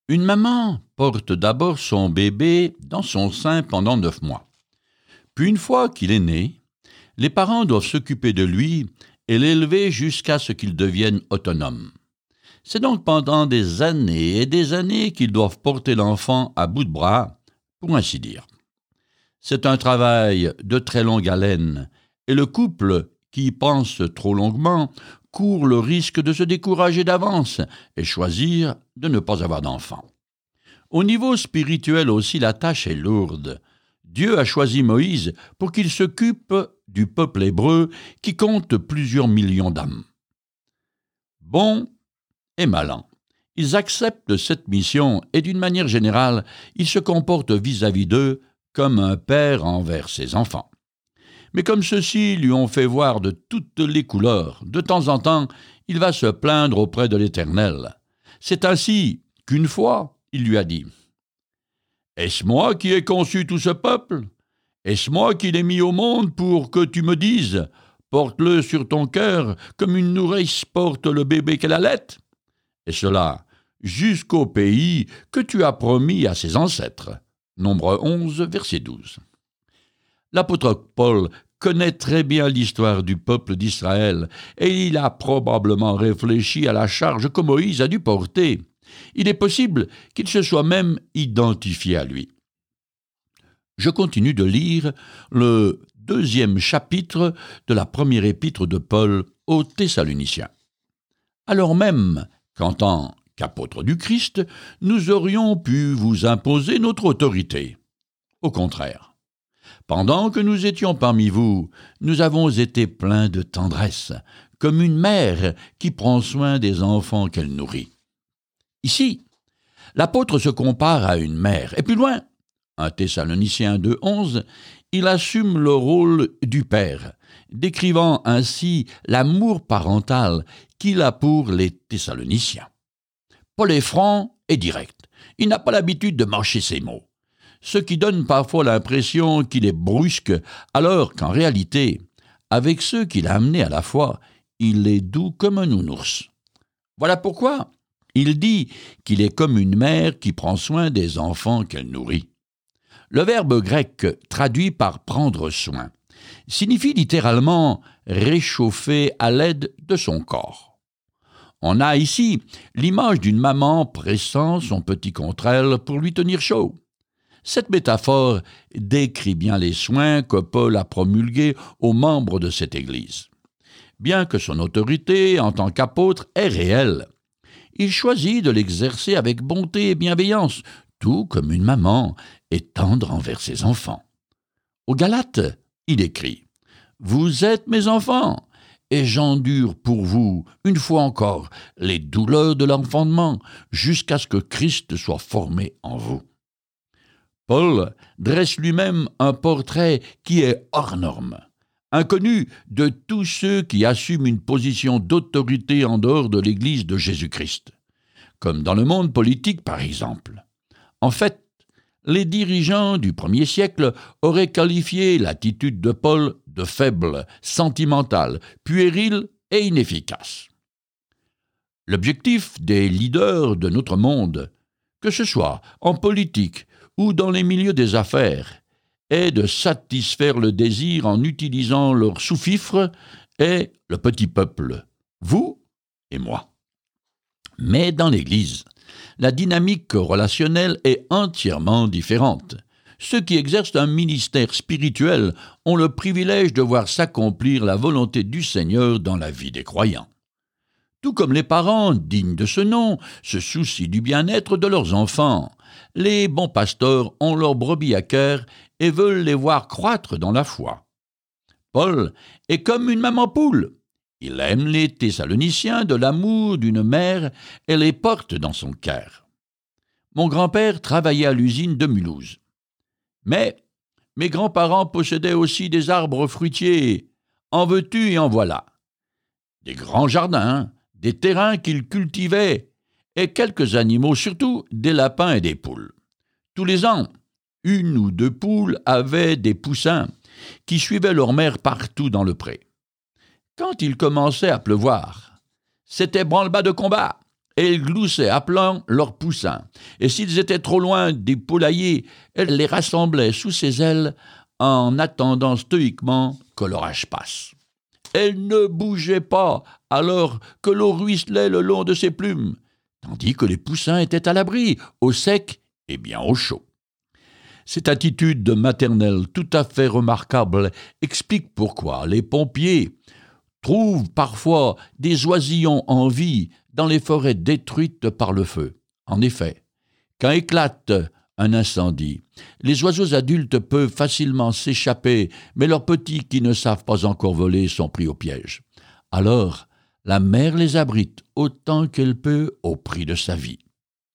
Une maman porte d'abord son bébé dans son sein pendant 9 mois. Puis une fois qu'il est né, les parents doivent s'occuper de lui et l'élever jusqu'à ce qu'il devienne autonome. C'est donc pendant des années et des années qu'ils doivent porter l'enfant à bout de bras, pour ainsi dire. C'est un travail de très longue haleine, et le couple qui y pense trop longuement court le risque de se décourager d'avance et choisir de ne pas avoir d'enfant. Au niveau spirituel aussi, la tâche est lourde. Dieu a choisi Moïse pour qu'il s'occupe du peuple hébreu qui compte plusieurs millions d'âmes. Bons et malins, ils acceptent cette mission et d'une manière générale, ils se comportent vis-à-vis d'eux comme un père envers ses enfants. Mais comme ceux-ci lui ont fait voir de toutes les couleurs, de temps en temps, il va se plaindre auprès de l'Éternel. C'est ainsi qu'une fois, il lui a dit « Est-ce moi qui ai conçu tout ce peuple? Est-ce moi qui l'ai mis au monde pour que tu me dises « Porte-le sur ton cœur comme une nourrice porte le bébé qu'elle allait ?» Et cela jusqu'au pays que tu as promis à ses ancêtres. Nombre 11, verset 12. L'apôtre Paul connaît très bien l'histoire du peuple d'Israël et il a probablement réfléchi à la charge que Moïse a dû porter. Il est possible qu'il se soit même identifié à lui. Je continue de lire le 2e chapitre de la première épître de Paul aux Thessaloniciens. Alors même qu'en tant qu'apôtres du Christ, nous aurions pu vous imposer notre autorité. Au contraire. Pendant que nous étions parmi vous, nous avons été pleins de tendresse, comme une mère qui prend soin des enfants qu'elle nourrit. Ici, l'apôtre se compare à une mère, et plus loin, 1 Thessaloniciens 2,11, il assume le rôle du père, décrivant ainsi l'amour parental qu'il a pour les Thessaloniciens. Paul est franc et direct. Il n'a pas l'habitude de mâcher ses mots, ce qui donne parfois l'impression qu'il est brusque, alors qu'en réalité, avec ceux qu'il a amenés à la foi, il est doux comme un nounours. Voilà pourquoi il dit qu'il est comme une mère qui prend soin des enfants qu'elle nourrit. Le verbe grec traduit par « prendre soin » signifie littéralement « réchauffer à l'aide de son corps ». On a ici l'image d'une maman pressant son petit contre elle pour lui tenir chaud. Cette métaphore décrit bien les soins que Paul a promulgués aux membres de cette Église. Bien que son autorité en tant qu'apôtre est réelle, il choisit de l'exercer avec bonté et bienveillance, tout comme une maman est tendre envers ses enfants. Aux Galates, il écrit « Vous êtes mes enfants, et j'endure pour vous, une fois encore, les douleurs de l'enfantement, jusqu'à ce que Christ soit formé en vous. » Paul dresse lui-même un portrait qui est hors norme, inconnu de tous ceux qui assument une position d'autorité en dehors de l'Église de Jésus-Christ, comme dans le monde politique par exemple. En fait, les dirigeants du 1er siècle auraient qualifié l'attitude de Paul de faible, sentimentale, puérile et inefficace. L'objectif des leaders de notre monde, que ce soit en politique ou dans les milieux des affaires, est de satisfaire le désir en utilisant leur sous-fifre et le petit peuple, vous et moi. Mais dans l'Église, la dynamique relationnelle est entièrement différente. Ceux qui exercent un ministère spirituel ont le privilège de voir s'accomplir la volonté du Seigneur dans la vie des croyants. Tout comme les parents, dignes de ce nom, se soucient du bien-être de leurs enfants, les bons pasteurs ont leurs brebis à cœur et veulent les voir croître dans la foi. Paul est comme une maman poule. Il aime les Thessaloniciens de l'amour d'une mère et les porte dans son cœur. Mon grand-père travaillait à l'usine de Mulhouse. Mais mes grands-parents possédaient aussi des arbres fruitiers. En veux-tu et en voilà. Des grands jardins, des terrains qu'ils cultivaient, et quelques animaux, surtout des lapins et des poules. Tous les ans, 1 ou 2 poules avaient des poussins qui suivaient leur mère partout dans le pré. Quand il commençait à pleuvoir, c'était branle-bas de combat. Elle gloussait appelant leurs poussins, et s'ils étaient trop loin des poulaillers, elle les rassemblait sous ses ailes en attendant stoïquement que l'orage passe. Elle ne bougeait pas alors que l'eau ruisselait le long de ses plumes, tandis que les poussins étaient à l'abri, au sec et bien au chaud. Cette attitude maternelle tout à fait remarquable explique pourquoi les pompiers trouvent parfois des oisillons en vie dans les forêts détruites par le feu. En effet, quand éclate un incendie, les oiseaux adultes peuvent facilement s'échapper, mais leurs petits qui ne savent pas encore voler sont pris au piège. Alors, la mère les abrite autant qu'elle peut au prix de sa vie.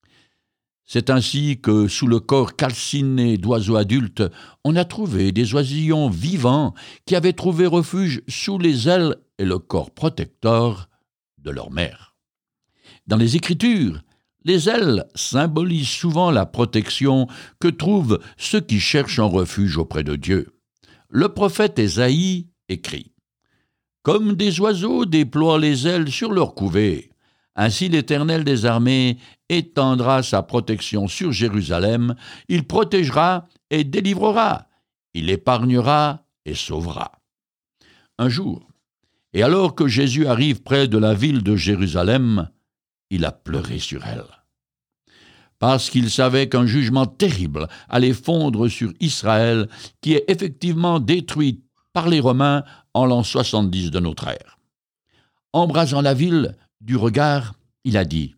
C'est ainsi que, sous le corps calciné d'oiseaux adultes, on a trouvé des oisillons vivants qui avaient trouvé refuge sous les ailes et le corps protecteur de leur mère. Dans les Écritures, les ailes symbolisent souvent la protection que trouvent ceux qui cherchent un refuge auprès de Dieu. Le prophète Ésaïe écrit « Comme des oiseaux déploient les ailes sur leur couvée, ainsi l'Éternel des armées étendra sa protection sur Jérusalem, il protégera et délivrera, il épargnera et sauvera. » Un jour, et alors que Jésus arrive près de la ville de Jérusalem, il a pleuré sur elle. Parce qu'il savait qu'un jugement terrible allait fondre sur Israël, qui est effectivement détruit par les Romains en l'an 70 de notre ère. Embrasant la ville du regard, il a dit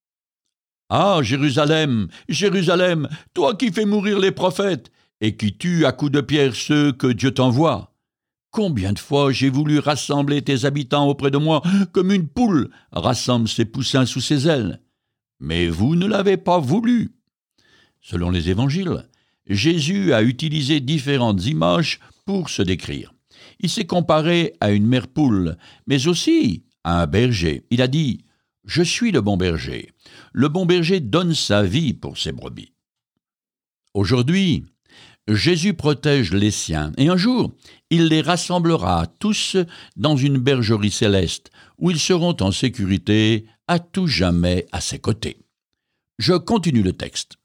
« Ah, Jérusalem, Jérusalem, toi qui fais mourir les prophètes et qui tues à coups de pierre ceux que Dieu t'envoie. Combien de fois j'ai voulu rassembler tes habitants auprès de moi, comme une poule rassemble ses poussins sous ses ailes. Mais vous ne l'avez pas voulu. » Selon les évangiles, Jésus a utilisé différentes images pour se décrire. Il s'est comparé à une mère poule, mais aussi à un berger. Il a dit « Je suis le bon berger. Le bon berger donne sa vie pour ses brebis. » Aujourd'hui, Jésus protège les siens, et un jour, il les rassemblera tous dans une bergerie céleste, où ils seront en sécurité à tout jamais à ses côtés. Je continue le texte.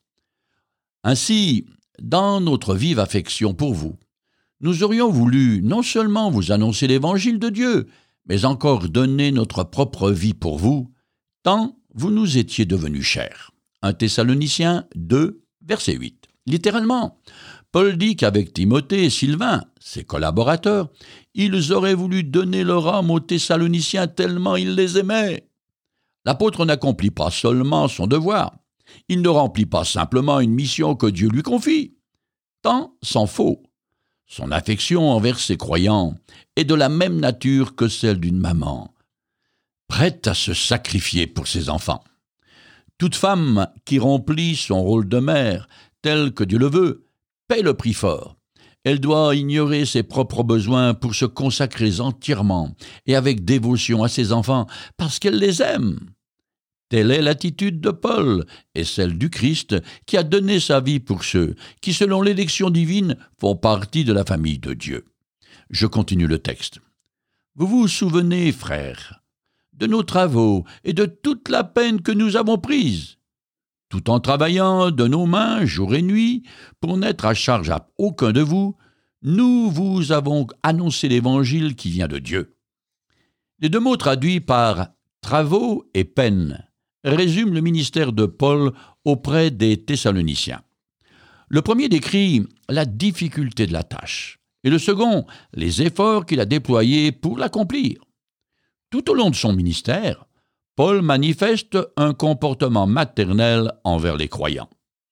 Ainsi, dans notre vive affection pour vous, nous aurions voulu non seulement vous annoncer l'évangile de Dieu, mais encore donner notre propre vie pour vous, tant vous nous étiez devenus chers. 1 Thessaloniciens 2, verset 8. Littéralement, Paul dit qu'avec Timothée et Sylvain, ses collaborateurs, ils auraient voulu donner leur âme aux Thessaloniciens tellement ils les aimaient. L'apôtre n'accomplit pas seulement son devoir, il ne remplit pas simplement une mission que Dieu lui confie. Tant s'en faut. Son affection envers ses croyants est de la même nature que celle d'une maman, prête à se sacrifier pour ses enfants. Toute femme qui remplit son rôle de mère, tel que Dieu le veut, paie le prix fort. Elle doit ignorer ses propres besoins pour se consacrer entièrement et avec dévotion à ses enfants parce qu'elle les aime. Telle est l'attitude de Paul et celle du Christ qui a donné sa vie pour ceux qui, selon l'élection divine, font partie de la famille de Dieu. Je continue le texte. Vous vous souvenez, frères, de nos travaux et de toute la peine que nous avons prise, tout en travaillant de nos mains jour et nuit pour n'être à charge à aucun de vous, nous vous avons annoncé l'évangile qui vient de Dieu. Les deux mots traduits par « travaux » et « peine » résument le ministère de Paul auprès des Thessaloniciens. Le premier décrit la difficulté de la tâche, et le second, les efforts qu'il a déployés pour l'accomplir. Tout au long de son ministère, Paul manifeste un comportement maternel envers les croyants.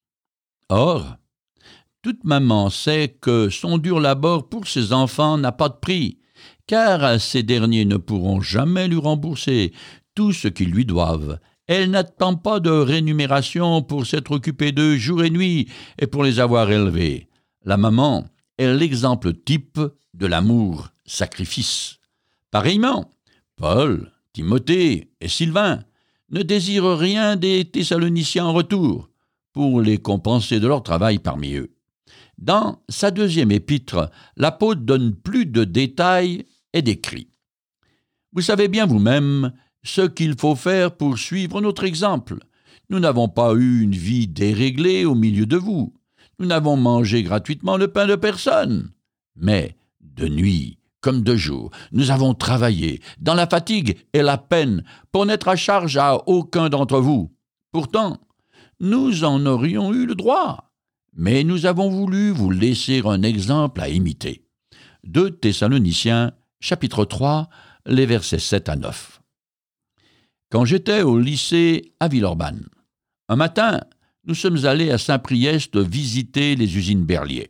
Or, toute maman sait que son dur labeur pour ses enfants n'a pas de prix, car ces derniers ne pourront jamais lui rembourser tout ce qu'ils lui doivent. Elle n'attend pas de rémunération pour s'être occupée d'eux jour et nuit et pour les avoir élevés. La maman est l'exemple type de l'amour-sacrifice. Pareillement, Paul, Timothée et Sylvain ne désirent rien des Thessaloniciens en retour pour les compenser de leur travail parmi eux. Dans sa deuxième épître, l'apôtre donne plus de détails et décrit. Vous savez bien vous-même ce qu'il faut faire pour suivre notre exemple. Nous n'avons pas eu une vie déréglée au milieu de vous. Nous n'avons mangé gratuitement le pain de personne. Mais, de nuit comme de jour, nous avons travaillé dans la fatigue et la peine pour n'être à charge à aucun d'entre vous. Pourtant, nous en aurions eu le droit. Mais nous avons voulu vous laisser un exemple à imiter. 2 Thessaloniciens, chapitre 3, les versets 7 à 9. Quand j'étais au lycée à Villeurbanne, un matin, nous sommes allés à Saint-Priest visiter les usines Berlier.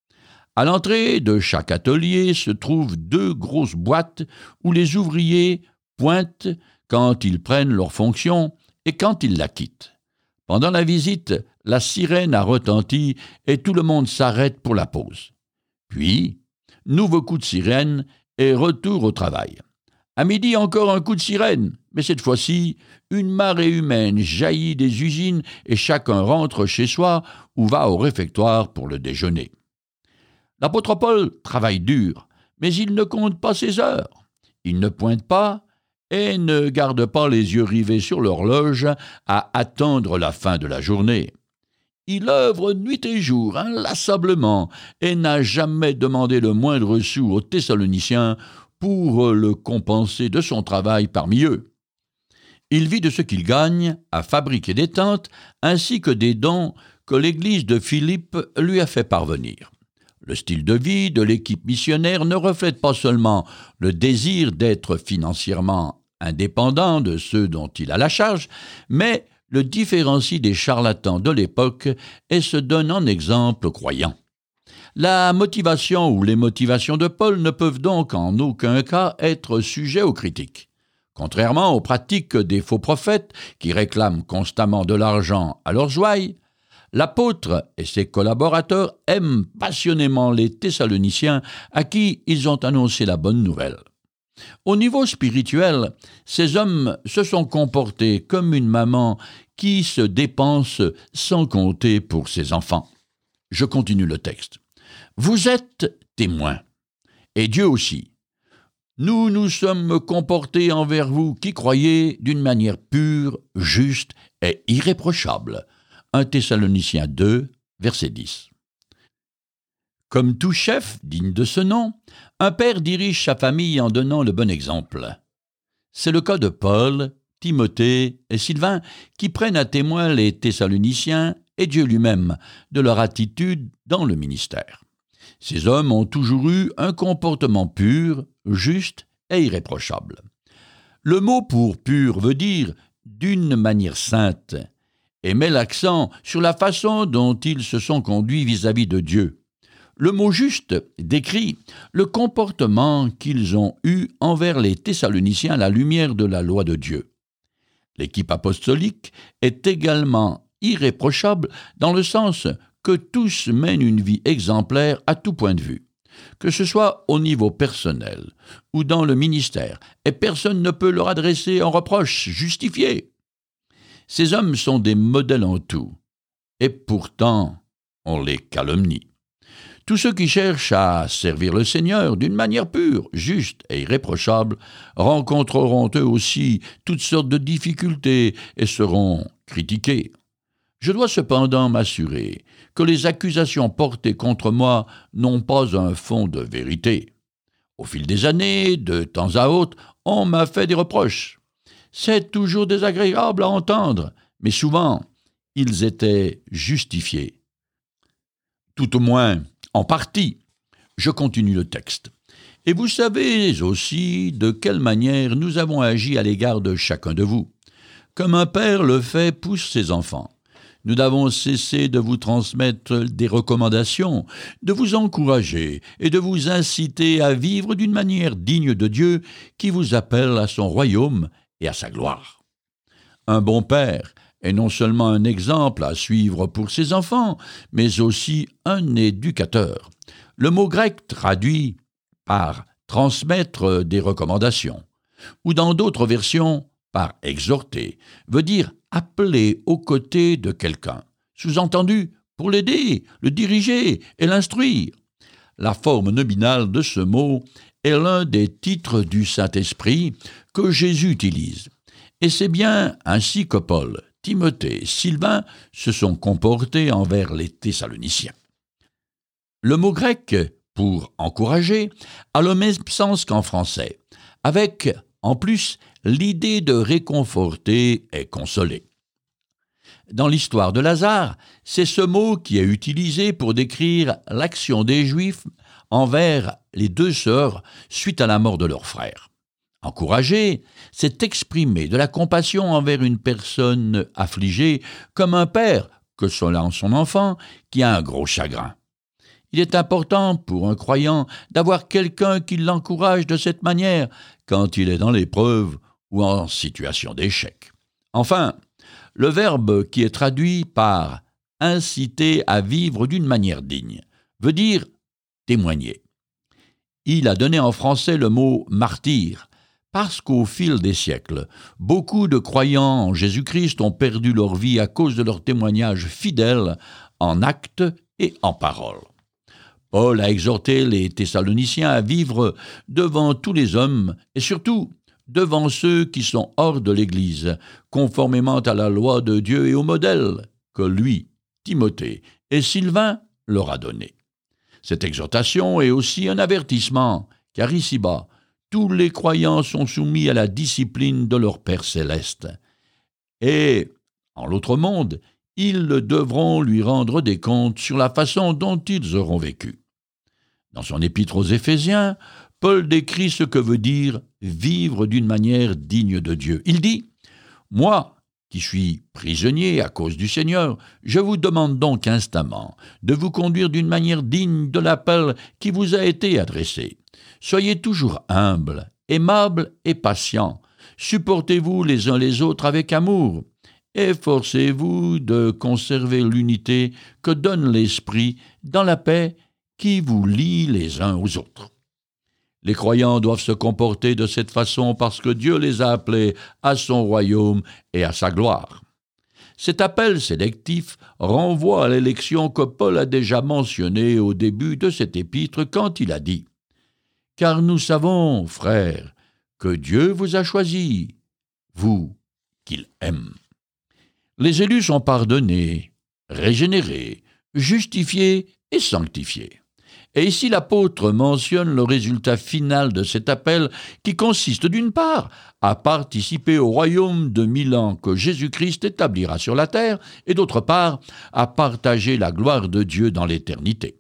À l'entrée de chaque atelier se trouvent 2 grosses boîtes où les ouvriers pointent quand ils prennent leur fonction et quand ils la quittent. Pendant la visite, la sirène a retenti et tout le monde s'arrête pour la pause. Puis, nouveau coup de sirène et retour au travail. À midi, encore un coup de sirène, mais cette fois-ci, une marée humaine jaillit des usines et chacun rentre chez soi ou va au réfectoire pour le déjeuner. L'apôtre Paul travaille dur, mais il ne compte pas ses heures. Il ne pointe pas et ne garde pas les yeux rivés sur l'horloge à attendre la fin de la journée. Il œuvre nuit et jour, inlassablement, et n'a jamais demandé le moindre sou aux Thessaloniciens pour le compenser de son travail parmi eux. Il vit de ce qu'il gagne à fabriquer des tentes ainsi que des dons que l'Église de Philippe lui a fait parvenir. Le style de vie de l'équipe missionnaire ne reflète pas seulement le désir d'être financièrement indépendant de ceux dont il a la charge, mais le différencie des charlatans de l'époque et se donne en exemple croyant. La motivation ou les motivations de Paul ne peuvent donc en aucun cas être sujets aux critiques. Contrairement aux pratiques des faux prophètes qui réclament constamment de l'argent à leurs ouailles, l'apôtre et ses collaborateurs aiment passionnément les Thessaloniciens à qui ils ont annoncé la bonne nouvelle. Au niveau spirituel, ces hommes se sont comportés comme une maman qui se dépense sans compter pour ses enfants. Je continue le texte. Vous êtes témoins, et Dieu aussi. Nous nous sommes comportés envers vous qui croyez d'une manière pure, juste et irréprochable. 1 Thessaloniciens 2, verset 10. Comme tout chef digne de ce nom, un père dirige sa famille en donnant le bon exemple. C'est le cas de Paul, Timothée et Sylvain qui prennent à témoin les Thessaloniciens et Dieu lui-même de leur attitude dans le ministère. Ces hommes ont toujours eu un comportement pur, juste et irréprochable. Le mot pour pur veut dire d'une manière sainte et met l'accent sur la façon dont ils se sont conduits vis-à-vis de Dieu. Le mot juste décrit le comportement qu'ils ont eu envers les Thessaloniciens à la lumière de la loi de Dieu. L'équipe apostolique est également irréprochable dans le sens que tous mènent une vie exemplaire à tout point de vue, que ce soit au niveau personnel ou dans le ministère, et personne ne peut leur adresser un reproche justifié. Ces hommes sont des modèles en tout, et pourtant on les calomnie. Tous ceux qui cherchent à servir le Seigneur d'une manière pure, juste et irréprochable rencontreront eux aussi toutes sortes de difficultés et seront critiqués. Je dois cependant m'assurer que les accusations portées contre moi n'ont pas un fond de vérité. Au fil des années, de temps à autre, on m'a fait des reproches. C'est toujours désagréable à entendre, mais souvent, ils étaient justifiés. Tout au moins, en partie. Je continue le texte. Et vous savez aussi de quelle manière nous avons agi à l'égard de chacun de vous. Comme un père le fait pour ses enfants. Nous n'avons cessé de vous transmettre des recommandations, de vous encourager et de vous inciter à vivre d'une manière digne de Dieu qui vous appelle à son royaume et à sa gloire. Un bon père est non seulement un exemple à suivre pour ses enfants, mais aussi un éducateur. Le mot grec traduit par « transmettre des recommandations » ou dans d'autres versions par « exhorter » veut dire appeler aux côtés de quelqu'un, sous-entendu pour l'aider, le diriger et l'instruire. La forme nominale de ce mot est l'un des titres du Saint-Esprit que Jésus utilise. Et c'est bien ainsi que Paul, Timothée et Sylvain se sont comportés envers les Thessaloniciens. Le mot grec pour encourager a le même sens qu'en français, avec, en plus, l'idée de réconforter et consoler. Dans l'histoire de Lazare, c'est ce mot qui est utilisé pour décrire l'action des Juifs envers les deux sœurs suite à la mort de leur frère. Encourager, c'est exprimer de la compassion envers une personne affligée, comme un père que son enfant qui a un gros chagrin. Il est important pour un croyant d'avoir quelqu'un qui l'encourage de cette manière quand il est dans l'épreuve ou en situation d'échec. Enfin, le verbe qui est traduit par « inciter à vivre d'une manière digne » veut dire « témoigner ». Il a donné en français le mot « martyr » parce qu'au fil des siècles, beaucoup de croyants en Jésus-Christ ont perdu leur vie à cause de leur témoignage fidèle en actes et en paroles. Paul a exhorté les Thessaloniciens à vivre devant tous les hommes et surtout devant ceux qui sont hors de l'Église, conformément à la loi de Dieu et au modèle que lui, Timothée et Sylvain leur a donné. Cette exhortation est aussi un avertissement, car ici-bas, tous les croyants sont soumis à la discipline de leur Père céleste. Et, en l'autre monde, ils devront lui rendre des comptes sur la façon dont ils auront vécu. Dans son épître aux Éphésiens, Paul décrit ce que veut dire vivre d'une manière digne de Dieu. Il dit « Moi, qui suis prisonnier à cause du Seigneur, je vous demande donc instamment de vous conduire d'une manière digne de l'appel qui vous a été adressé. Soyez toujours humbles, aimables et patients. Supportez-vous les uns les autres avec amour. Efforcez-vous de conserver l'unité que donne l'Esprit dans la paix qui vous lie les uns aux autres. » Les croyants doivent se comporter de cette façon parce que Dieu les a appelés à son royaume et à sa gloire. Cet appel sélectif renvoie à l'élection que Paul a déjà mentionnée au début de cet épître quand il a dit « Car nous savons, frères, que Dieu vous a choisis, vous qu'il aime. » Les élus sont pardonnés, régénérés, justifiés et sanctifiés. Et ici l'apôtre mentionne le résultat final de cet appel qui consiste d'une part à participer au royaume de 1000 ans que Jésus-Christ établira sur la terre et d'autre part à partager la gloire de Dieu dans l'éternité.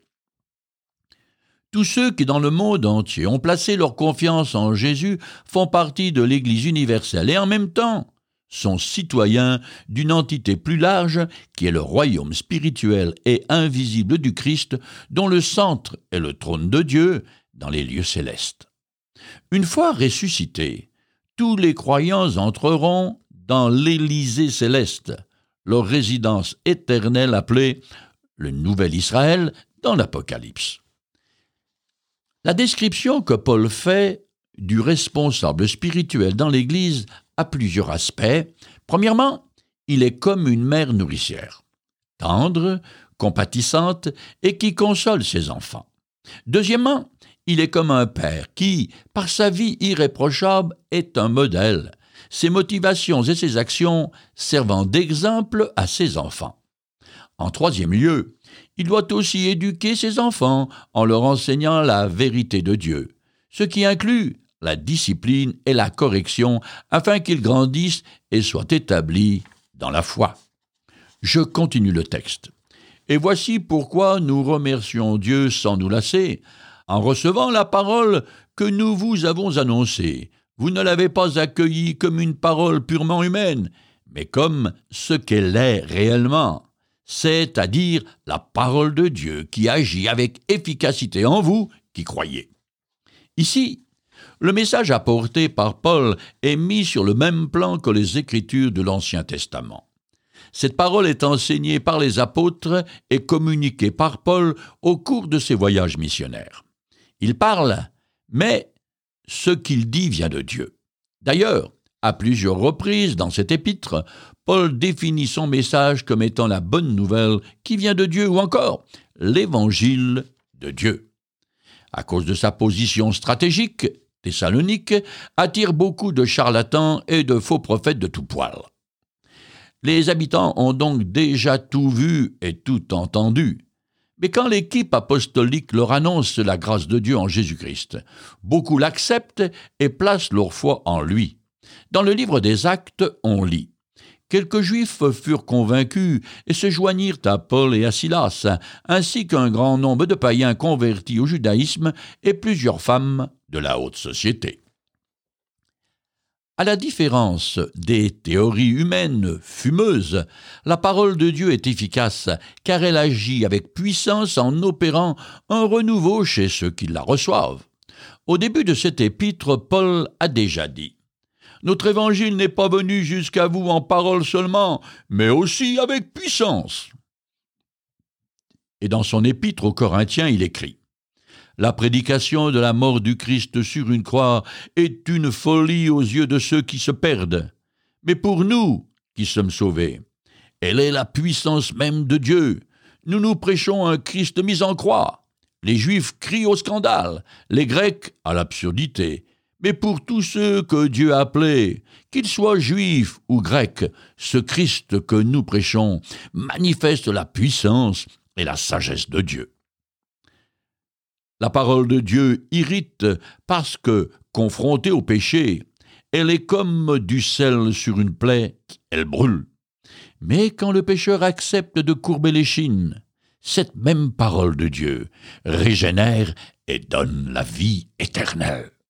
Tous ceux qui dans le monde entier ont placé leur confiance en Jésus font partie de l'Église universelle et en même temps sont citoyens d'une entité plus large qui est le royaume spirituel et invisible du Christ, dont le centre est le trône de Dieu dans les lieux célestes. Une fois ressuscités, tous les croyants entreront dans l'Élysée céleste, leur résidence éternelle appelée le Nouvel Israël dans l'Apocalypse. La description que Paul fait du responsable spirituel dans l'Église a plusieurs aspects. Premièrement, il est comme une mère nourricière, tendre, compatissante et qui console ses enfants. Deuxièmement, il est comme un père qui, par sa vie irréprochable, est un modèle, ses motivations et ses actions servant d'exemple à ses enfants. En troisième lieu, il doit aussi éduquer ses enfants en leur enseignant la vérité de Dieu, ce qui inclut la discipline et la correction afin qu'ils grandissent et soient établis dans la foi. Je continue le texte. Et voici pourquoi nous remercions Dieu sans nous lasser. En recevant la parole que nous vous avons annoncée, vous ne l'avez pas accueillie comme une parole purement humaine, mais comme ce qu'elle est réellement, c'est-à-dire la parole de Dieu qui agit avec efficacité en vous qui croyez. Ici, le message apporté par Paul est mis sur le même plan que les Écritures de l'Ancien Testament. Cette parole est enseignée par les apôtres et communiquée par Paul au cours de ses voyages missionnaires. Il parle, mais ce qu'il dit vient de Dieu. D'ailleurs, à plusieurs reprises dans cet épître, Paul définit son message comme étant la bonne nouvelle qui vient de Dieu ou encore l'Évangile de Dieu. À cause de sa position stratégique, Thessalonique attire beaucoup de charlatans et de faux prophètes de tout poil. Les habitants ont donc déjà tout vu et tout entendu. Mais quand l'équipe apostolique leur annonce la grâce de Dieu en Jésus-Christ, beaucoup l'acceptent et placent leur foi en lui. Dans le livre des Actes, on lit « Quelques Juifs furent convaincus et se joignirent à Paul et à Silas, ainsi qu'un grand nombre de païens convertis au judaïsme et plusieurs femmes de la haute société. » À la différence des théories humaines fumeuses, la parole de Dieu est efficace car elle agit avec puissance en opérant un renouveau chez ceux qui la reçoivent. Au début de cet épître, Paul a déjà dit « Notre évangile n'est pas venu jusqu'à vous en parole seulement, mais aussi avec puissance. » Et dans son épître aux Corinthiens, il écrit La prédication de la mort du Christ sur une croix est une folie aux yeux de ceux qui se perdent. Mais pour nous qui sommes sauvés, elle est la puissance même de Dieu. Nous prêchons un Christ mis en croix. Les Juifs crient au scandale, les Grecs à l'absurdité. Mais pour tous ceux que Dieu a appelés, qu'ils soient Juifs ou Grecs, ce Christ que nous prêchons manifeste la puissance et la sagesse de Dieu. La parole de Dieu irrite parce que, confrontée au péché, elle est comme du sel sur une plaie, elle brûle. Mais quand le pécheur accepte de courber l'échine, cette même parole de Dieu régénère et donne la vie éternelle.